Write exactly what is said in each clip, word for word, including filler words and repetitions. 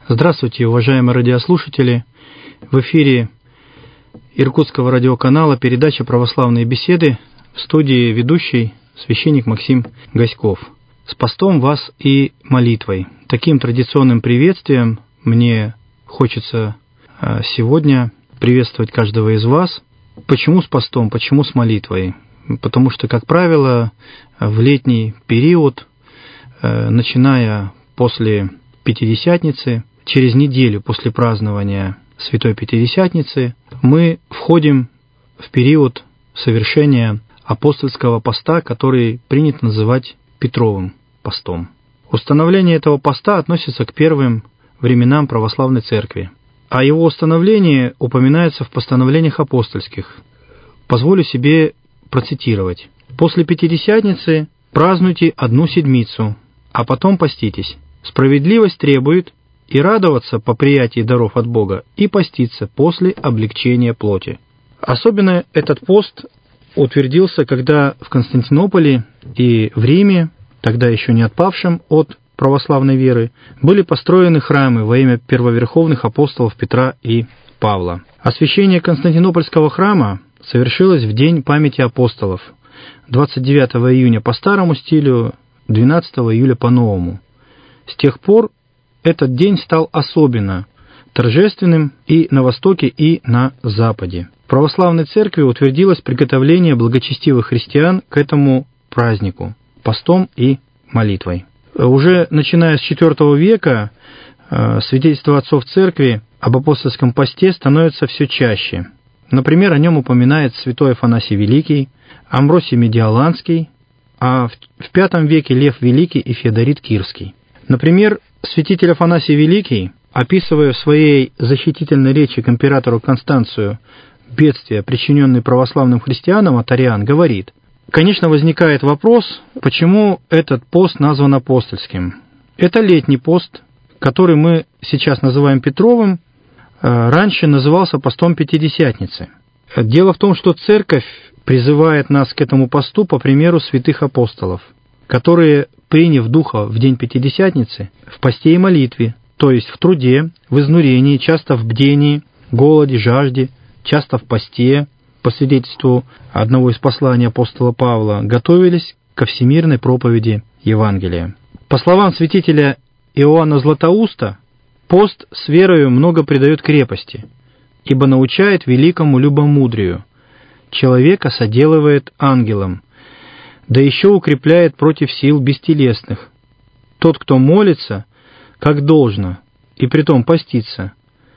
Здравствуйте, уважаемые радиослушатели! В эфире Иркутского радиоканала передача «Православные беседы», в студии ведущий священник Максим Гаськов. С постом вас и молитвой. Таким традиционным приветствием мне хочется сегодня приветствовать каждого из вас. Почему с постом, почему с молитвой? Потому что, как правило, в летний период, начиная после Пятидесятницы, через неделю после празднования Святой Пятидесятницы, мы входим в период совершения апостольского поста, который принято называть Петровым постом. Установление этого поста относится к первым временам православной церкви, а его установление упоминается в постановлениях апостольских. Позволю себе процитировать. «После Пятидесятницы празднуйте одну седмицу, а потом поститесь. Справедливость требует и радоваться по приятии даров от Бога, и поститься после облегчения плоти». Особенно этот пост утвердился, когда в Константинополе и в Риме, тогда еще не отпавшим от православной веры, были построены храмы во имя первоверховных апостолов Петра и Павла. Освящение Константинопольского храма совершилось в день памяти апостолов, двадцать девятого июня по старому стилю, двенадцатого июля по новому. С тех пор этот день стал особенно торжественным и на Востоке, и на Западе. В православной церкви утвердилось приготовление благочестивых христиан к этому празднику постом и молитвой. Уже начиная с четвёртого века свидетельства отцов церкви об апостольском посте становятся все чаще. Например, о нем упоминает святой Афанасий Великий, Амвросий Медиаланский, а в пятом веке Лев Великий и Феодорит Кирский. Например, святитель Афанасий Великий, описывая в своей защитительной речи к императору Констанцию бедствия, причиненные православным христианам от ариан, говорит: «Конечно, возникает вопрос, почему этот пост назван апостольским. Это летний пост, который мы сейчас называем Петровым, раньше назывался постом Пятидесятницы. Дело в том, что Церковь призывает нас к этому посту по примеру святых апостолов, которые, приняв Духа в день Пятидесятницы, в посте и молитве, то есть в труде, в изнурении, часто в бдении, голоде, жажде, часто в посте, по свидетельству одного из посланий апостола Павла, готовились ко всемирной проповеди Евангелия». По словам святителя Иоанна Златоуста, пост с верою много придает крепости, ибо научает великому любомудрию, человека соделывает ангелом, да еще укрепляет против сил бестелесных. Тот, кто молится, как должно, и притом постится,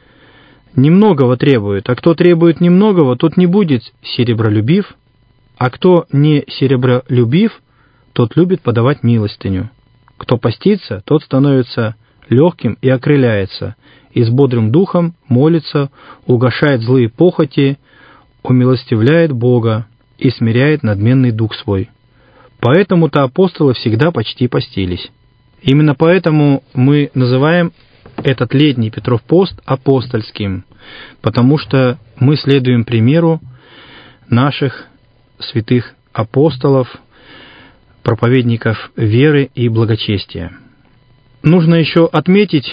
немногого требует, а кто требует немногого, тот не будет серебролюбив, а кто не серебролюбив, тот любит подавать милостыню. Кто постится, тот становится легким и окрыляется, и с бодрым духом молится, угашает злые похоти, умилостивляет Бога и смиряет надменный дух свой. Поэтому-то апостолы всегда почти постились. Именно поэтому мы называем этот летний Петров пост апостольским, потому что мы следуем примеру наших святых апостолов, проповедников веры и благочестия. Нужно еще отметить,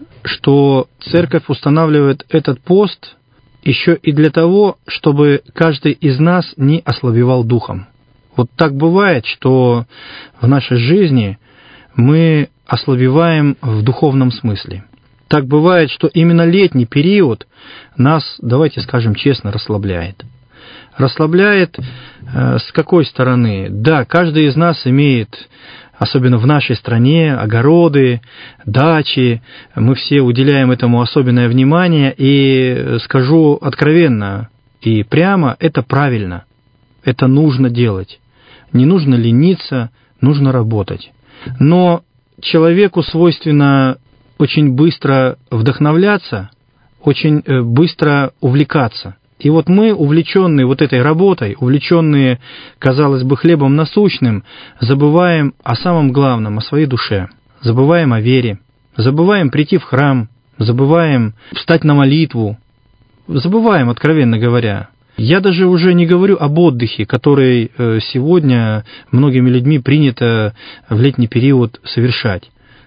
что Церковь устанавливает этот пост еще и для того, чтобы каждый из нас не ослабевал духом. Вот так бывает, что в нашей жизни мы ослабеваем в духовном смысле. Так бывает, что именно летний период нас, давайте скажем честно, расслабляет. Расслабляет э, с какой стороны? Да, каждый из нас имеет, особенно в нашей стране, огороды, дачи. Мы все уделяем этому особенное внимание. И скажу откровенно и прямо, это правильно. Это нужно делать. Не нужно лениться, нужно работать. Но человеку свойственно очень быстро вдохновляться, очень быстро увлекаться. И вот мы, увлеченные вот этой работой, увлеченные, казалось бы, хлебом насущным, забываем о самом главном, о своей душе, забываем о вере, забываем прийти в храм, забываем встать на молитву, забываем, откровенно говоря. Я даже уже не говорю об отдыхе, который сегодня многими людьми принято в летний период совершать.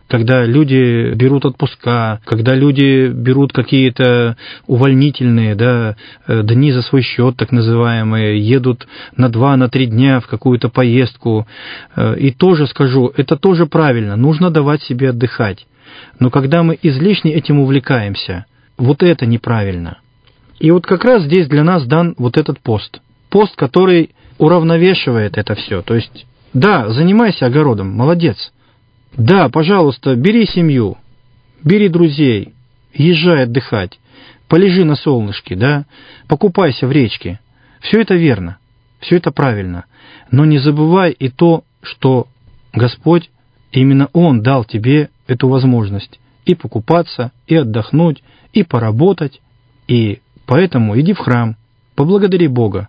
когда люди берут отпуска, когда люди берут какие-то увольнительные, да, дни за свой счет, так называемые, едут на два, на три дня в какую-то поездку. И тоже скажу, это тоже правильно, нужно давать себе отдыхать. Но когда мы излишне этим увлекаемся, вот это неправильно. И вот как раз здесь для нас дан вот этот пост. Пост, который уравновешивает это все. То есть, да, занимайся огородом, молодец. Да, пожалуйста, бери семью, бери друзей, езжай отдыхать, полежи на солнышке, да, покупайся в речке. Все это верно, все это правильно. Но не забывай и то, что Господь, именно Он дал тебе эту возможность и покупаться, и отдохнуть, и поработать, и поэтому иди в храм, поблагодари Бога.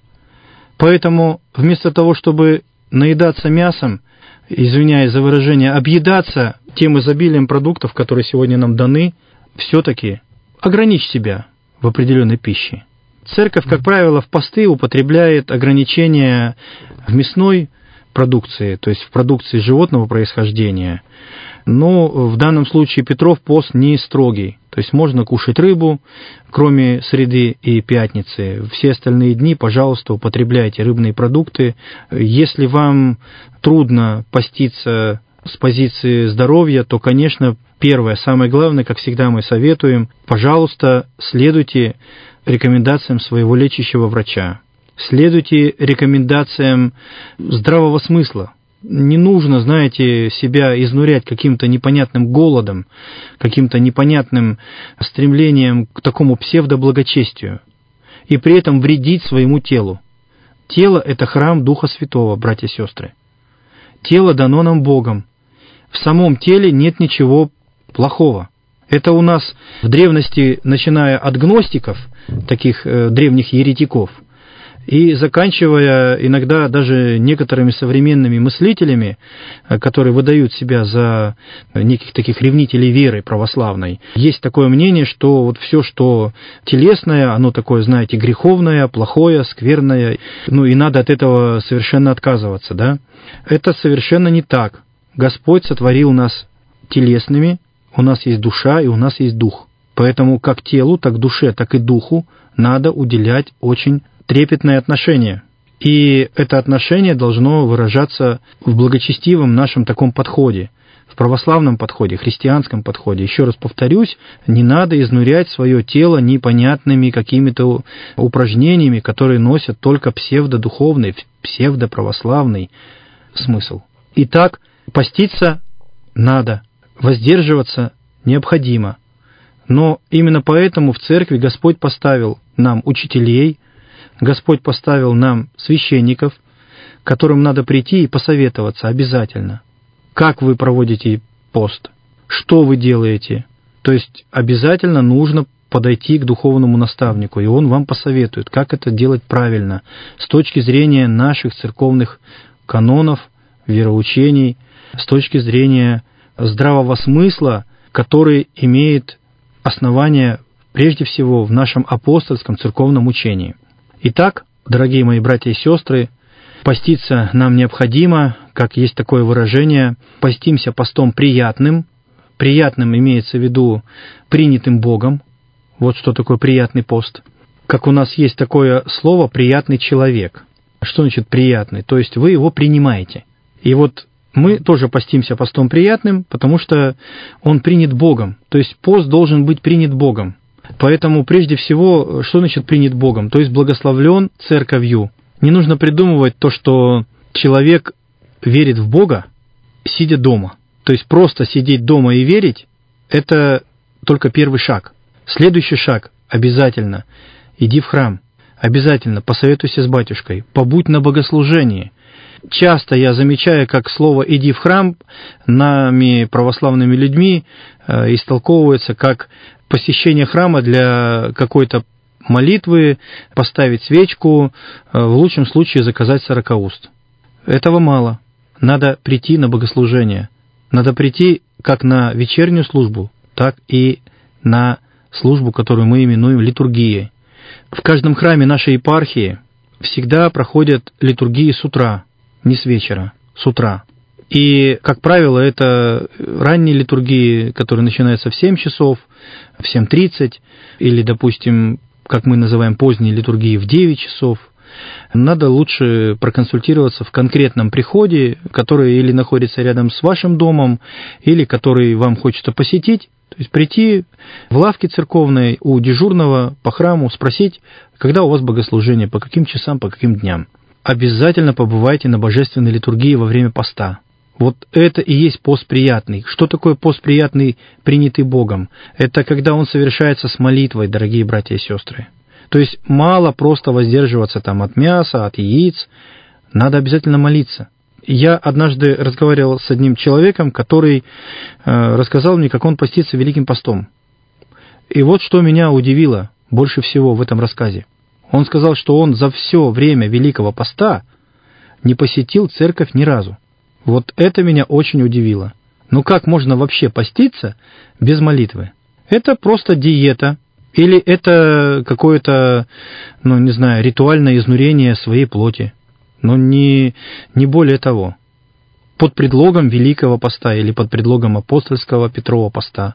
Поэтому вместо того, чтобы наедаться мясом, извиняюсь за выражение, объедаться тем изобилием продуктов, которые сегодня нам даны, все-таки ограничь себя в определенной пище. Церковь, как правило, в посты употребляет ограничения в мясной продукции, то есть в продукции животного происхождения. Но в данном случае Петров пост не строгий. То есть можно кушать рыбу, кроме среды и пятницы. Все остальные дни, пожалуйста, употребляйте рыбные продукты. Если вам трудно поститься с позиции здоровья, то, конечно, первое, самое главное, как всегда мы советуем, пожалуйста, следуйте рекомендациям своего лечащего врача. Следуйте рекомендациям здравого смысла. Не нужно, знаете, себя изнурять каким-то непонятным голодом, каким-то непонятным стремлением к такому псевдоблагочестию, и при этом вредить своему телу. Тело – это храм Духа Святого, братья и сестры. Тело дано нам Богом. В самом теле нет ничего плохого. Это у нас в древности, начиная от гностиков, таких э, древних еретиков, и заканчивая иногда даже некоторыми современными мыслителями, которые выдают себя за неких таких ревнителей веры православной, есть такое мнение, что вот все, что телесное, оно такое, знаете, греховное, плохое, скверное, ну и надо от этого совершенно отказываться, да? Это совершенно не так. Господь сотворил нас телесными, у нас есть душа и у нас есть дух. Поэтому как телу, так душе, так и духу надо уделять очень трепетное отношение. И это отношение должно выражаться в благочестивом нашем таком подходе, в православном подходе, христианском подходе. Еще раз повторюсь, не надо изнурять свое тело непонятными какими-то упражнениями, которые носят только псевдодуховный, псевдоправославный смысл. Итак, поститься надо, воздерживаться необходимо. Но именно поэтому в церкви Господь поставил нам учителей, Господь поставил нам священников, которым надо прийти и посоветоваться обязательно. Как вы проводите пост? Что вы делаете? То есть обязательно нужно подойти к духовному наставнику, и он вам посоветует, как это делать правильно с точки зрения наших церковных канонов, вероучений, с точки зрения здравого смысла, который имеет основание прежде всего в нашем апостольском церковном учении. Итак, дорогие мои братья и сестры, поститься нам необходимо, как есть такое выражение, постимся постом приятным. Приятным имеется в виду принятым Богом. Вот что такое приятный пост. Как у нас есть такое слово «приятный человек». Что значит приятный? То есть вы его принимаете. И вот мы тоже постимся постом приятным, потому что он принят Богом. То есть пост должен быть принят Богом. Поэтому, прежде всего, что значит принят Богом? То есть благословлен церковью. Не нужно придумывать то, что человек верит в Бога, сидя дома. То есть просто сидеть дома и верить – это только первый шаг. Следующий шаг – обязательно иди в храм, обязательно посоветуйся с батюшкой, побудь на богослужении. Часто я замечаю, как слово «иди в храм» нами, православными людьми, э, истолковывается как посещение храма для какой-то молитвы, поставить свечку, э, в лучшем случае заказать сорокауст. Этого мало. Надо прийти на богослужение. Надо прийти как на вечернюю службу, так и на службу, которую мы именуем литургией. В каждом храме нашей епархии всегда проходят литургии с утра, не с вечера, с утра. И, как правило, это ранние литургии, которые начинаются в семь часов, в семь тридцать, или, допустим, как мы называем поздние литургии, в девять часов. Надо лучше проконсультироваться в конкретном приходе, который или находится рядом с вашим домом, или который вам хочется посетить. То есть прийти в лавке церковной у дежурного по храму, спросить, когда у вас богослужение, по каким часам, по каким дням. Обязательно побывайте на божественной литургии во время поста. Вот это и есть пост приятный. Что такое пост приятный, принятый Богом? Это когда он совершается с молитвой, дорогие братья и сестры. То есть мало просто воздерживаться там от мяса, от яиц. Надо обязательно молиться. Я однажды разговаривал с одним человеком, который э, рассказал мне, как он постится Великим постом. И вот что меня удивило больше всего в этом рассказе. Он сказал, что он за все время Великого поста не посетил церковь ни разу. Вот это меня очень удивило. Ну как можно вообще поститься без молитвы? Это просто диета. Или это какое-то, ну не знаю, ритуальное изнурение своей плоти. Но не, не более того. Под предлогом Великого поста или под предлогом апостольского Петрова поста.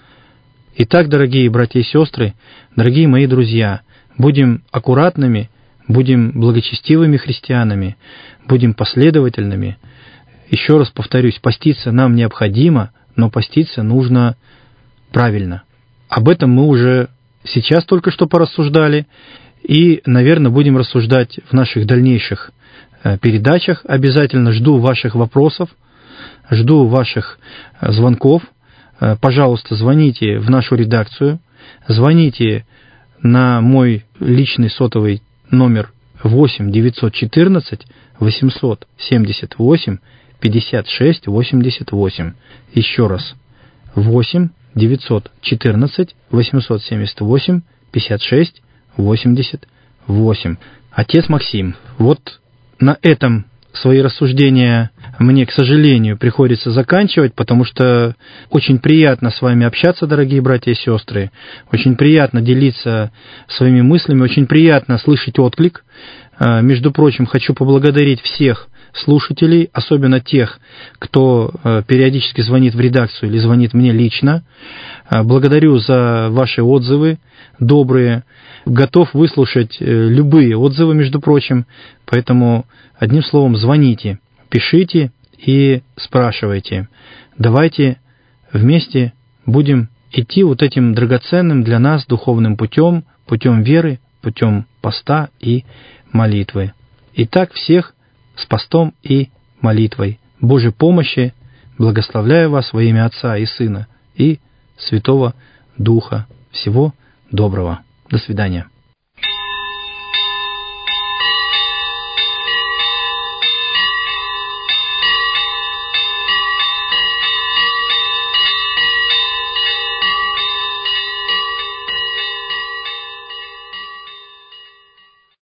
Итак, дорогие братья и сестры, дорогие мои друзья, будем аккуратными, будем благочестивыми христианами, будем последовательными. Еще раз повторюсь, поститься нам необходимо, но поститься нужно правильно. Об этом мы уже сейчас только что порассуждали, и, наверное, будем рассуждать в наших дальнейших передачах. Обязательно жду ваших вопросов, жду ваших звонков. Пожалуйста, звоните в нашу редакцию, звоните на мой личный сотовый номер восемь девятьсот четырнадцать восемьсот семьдесят восемь пятьдесят шесть восемьдесят восемь. Еще раз. восемь девятьсот четырнадцать восемьсот семьдесят восемь пятьдесят шесть восемьдесят восемь. Отец Максим, вот на этом свои рассуждения мне, к сожалению, приходится заканчивать, потому что очень приятно с вами общаться, дорогие братья и сестры, очень приятно делиться своими мыслями, очень приятно слышать отклик. Между прочим, хочу поблагодарить всех слушателей, особенно тех, кто периодически звонит в редакцию или звонит мне лично. Благодарю за ваши отзывы добрые. Готов выслушать любые отзывы, между прочим. Поэтому, одним словом, звоните, пишите и спрашивайте. Давайте вместе будем идти вот этим драгоценным для нас духовным путем, путем веры, путем поста и молитвы. Итак, всех с постом и молитвой. Божьей помощи, благословляю вас во имя Отца и Сына и Святого Духа. Всего доброго. До свидания.